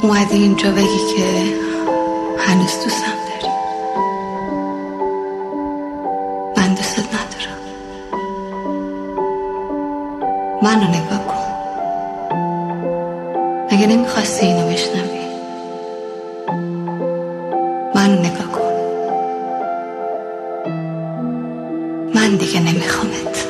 اومدی اینجا بگی که هنوز دوستم داری. من دوستت ندارم. منو نگاه کن. مگه نمیخواستی اینو بشنوی؟ منو نگاه کن. من دیگه نمیخوامت.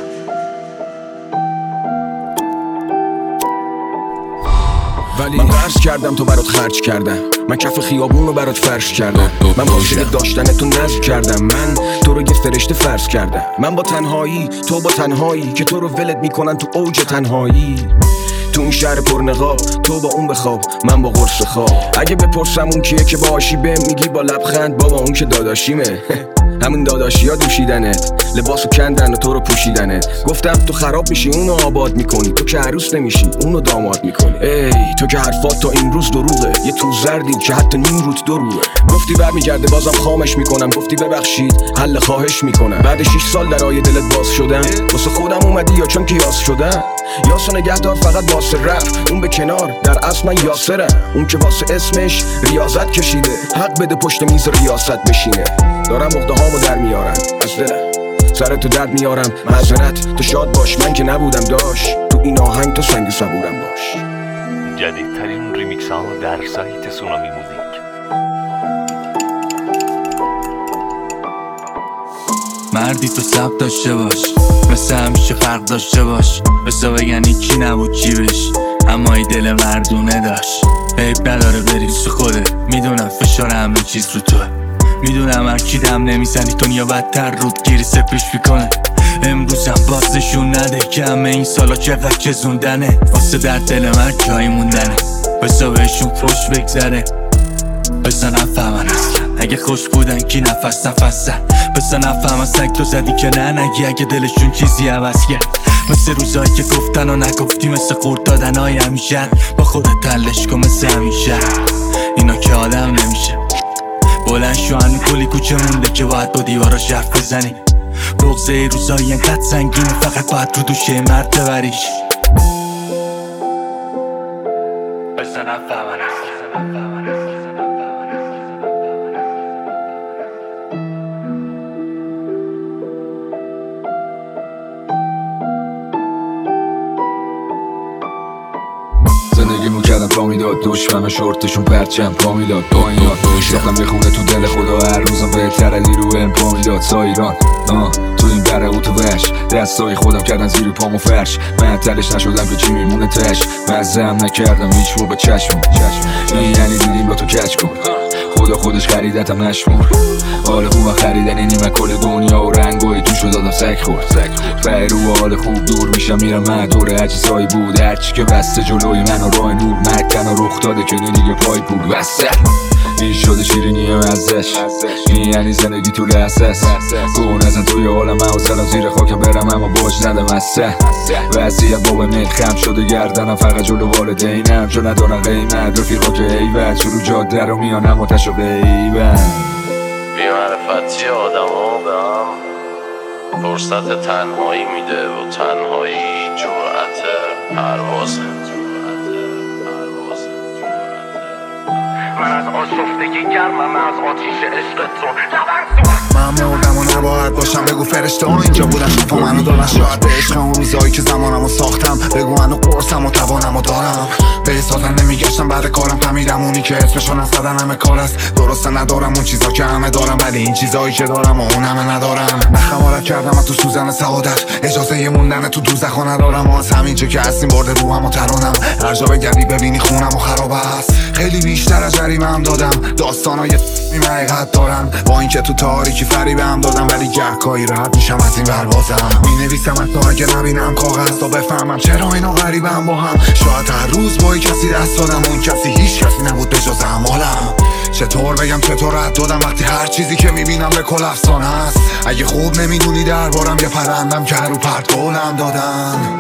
ولی من قرض کردم تو برات خرج کردم، من کف خیابون رو برات فرش کردم، من عاشق داشتن تو نذر کردم، من تو رو یه فرشته فرض کردم، من با تنهایی تو با تنهایی که تو رو ولت میکنن تو اوج تنهایی، تو این شهر پرنقاب تو با اون بخواب من با قرص خواب. اگه بپرسم اون کیه که باشی بهم میگی با لبخند بابا اون که داداشیمه. همون داداشی ها دوشیدنت، لباسو کندن و تو رو پوشیدنت. گفتم تو خراب میشی اونو آباد میکنی، تو که عروس نمیشی اونو داماد میکنی. ای تو که حرفات تا این روز دروغه، یه تو زردی که حتی نیم روت دروغه. گفتی برمیگرده بازم خامش میکنم، گفتی ببخشید حل خواهش میکنم. بعد 6 سال درای دلت باز شدم، واسه خودم اومدی یا چون که یاس شدم؟ یاسو نگهدار فقط واسه رفت، اون به کنار در اصل من یاسرم. اون که واسه اسمش ریاضت کشیده، حق بده پشت میز ریاست بشینه. دارم عقده هامو در میارم از دلم، سرتو درد میارم معذرت. تو شاد باش من که نبودم داشت، تو این آهنگ تو سنگ صبورم باش. جدیدترین ریمیکس ها در سایت سونامی موزیک. مردی تو سب داشته باش، مثل همیشه فرق داشته باش، مثل بگن هیچی نبود چی بشی، اما ای دل مردونه داشت. عیب نداره بری تو خودت، میدونم فشار همه چیز رو توه، میدونم هر کی دم نمیزنی دنیا بدتر رود گیری سپیش میکنه. امروزم بازشون نده که همه این سالا چقدر چزوندنه، واسه در دل من جایی موندنه، بسا بهشون خوش بگذره. بسا نفهمن اصلا اگه خوش بودن کی نفس نفسن، بسا نفهمن سگ تو زدی که نه نگی اگه دلشون چیزی عوض کرد. مثل روزایی که گفتن و نگفتی، مثل قورت دادن های همیشن، با خودت تلش کن مثل همیشه. اینا که آدم نمیشه، بلند شو هنو کلی کوچه مونده که باید با دیواراش حرف بزنی. بغضه روزایی انقدر سنگینه فقط باید رو دوشه مرد ببریش. بزن نفهمن زندگیمو کردم پا میداد، دشمن شورتشون پرچم پا میداد با این یاد شاختم یه خونه تو دل خدا، هر روزم بهتر علی رو ام پا میداد. سایران تو این بره و تو وش دستای خودم کردن زیر پامو فرش، من تلش نشدم که چی میمونه تش، مزم نکردم هیچ مور به چشم. این یعنی دیدیم با تو کچ کن، خدا خودش خریدتم نشمور. حال خوب خریدن اینی من کل دنیا و رنگای تو شد دادم سک خورد. رو حال خوب دور میشم میرم من دور عجیزایی بود، هرچی که بسته جلوی من و راه نور مکن و رخ داده که دیگه پای بود وسط. این شده شیرینیه مزش، این یعنی زندگی تو لحظه‌ست. گون ازن توی حالم من و زدم زیر خاکم برم اما باج ندم اصلا. وضعیت بابا میل خم شده گردنم فقط جلو والدینم، چون ندارن قیمت رفیقا که ایوت شروع جاده رو میانم آتش و غیبم. بی‌معرفتی آدم ها به هم فرصت تنهایی میده و تنهایی جرأت پروازه. من از آشفتگی گرمم، من از آتیش عشق تو من مردم و نباید باشم، بگو فرشته ها اینجا بودن شفا منو دارن، شاید به عشق اون روزایی که زمانمو ساختم، بگو منو قرصم و توانمو دارم. به سازن نمیگشتم بعد کارم فهمیدم اونی که اسمشو نزدن همه کار است. درسته ندارم اون چیزا که همه دارم، ولی این چیزایی که دارم و اون همه ندارم. نخمارت کردم تو سوزن سعادت، اجازه ی موندن تو دوزخو ندارم. از همینجا که هستیم برده روحم و ترانم، هر جا بگردی ببینی خونم و خراب است. خیلی بیشتر از جریمه هم دادم، داستانای میمه حقیقت دارن، با اینکه تو تاریکی فریبه هم دادم، ولی گهگاهی راحت میشم از این پروازم. مینویسم حتی اگه نبینم کاغذ تا بفهمم چرا اینا غریبه هم با هم. شاید هر روز با کسی دست دادم، اون کسی هیچ کسی نبود به جز اعمالم. چطور بگم چطور رد دادم وقتی هر چیزی که میبینم به کل افسانه است. اگه خوب نمیدونی دربارم یه پرندم که رو پرت گلم دادن.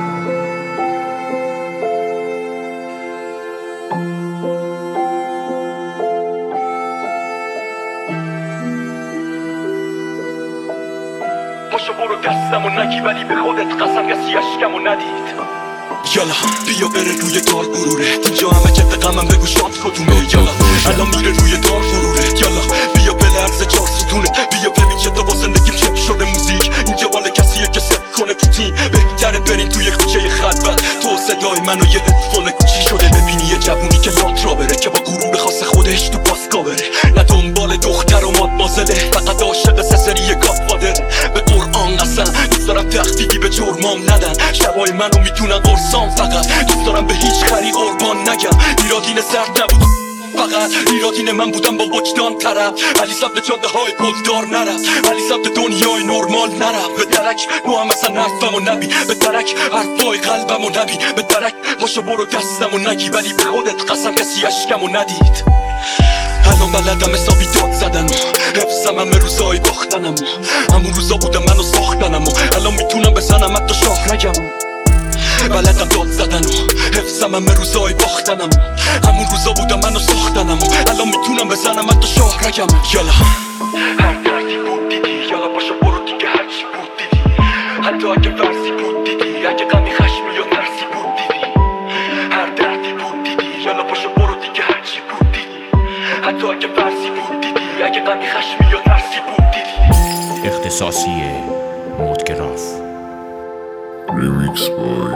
پاشو برو دستمو نگی، ولی به خودت قسم کسی اشکمو ندید. یالا بیا بره روی دار غروره اینجا همه که غمم بگو شاد کدومه یالا الان میره روی دار غروره یالا بیا بلرزه چار ستونه بیا ببین که تو با زندگیم چه شده موزیک اینجا بالا کسیه که ست کنه تو تیم بهتره بریم توی کوچه خلوت تو صدای منو یه هدفون کوچی شده ببینی یه جوونی که لات را بره که با غرور خاص خودش تو پاسکا بره نه دنبال دختر و مادمازله فقط عاشق سسری گادفادر به قرآن قسم دوست دارم تخفیفی به جرمام ندن شبای منو میتونن قرصام فقط دوست دارم به هیچ خری قربان نگم ایرادین سرد نبود فقط ایرادین من بودم با وجدان طرف علی سمت جاده های پلدار نرم علی سمت دنیای نرمال نرم به درک با هم مثلا حرفمو نبی به درک حرفای قلبمو نبی به درک باشو برو دستمو نگی ولی به خودت قسم کسی اشکمو ندید الان بلدم حسابی داد زدن و حفظم همه روزای باختنم و همون روزا بودم منو ساختنم و الان میتونم بزنم حتی شاه نگم بلدم داد زدن و حفظم همه روزای باختنم و همون روزا بودم منو ساختنم و الان میتونم بزنم حتی شاه نگم یالا هر دردی بود دیدی یالا باشو برو دیگه هرچی بود دیدی حتی اگه فرضی بود دیدی اگه غمی خشمی یا ترسی بود دیدی هر دردی بود دیدی یالا باشو برو دیگه هرچی بود دیدی حتی اگه فرضی بود دیدی اگه غمی خشمی یا ترسی بود دیدی اختصاصی مودگراف Remix by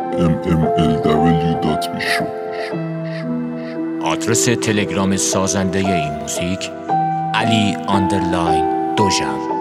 mmlw.bisho آدرس تلگرام سازنده این موزیک علی_دوژم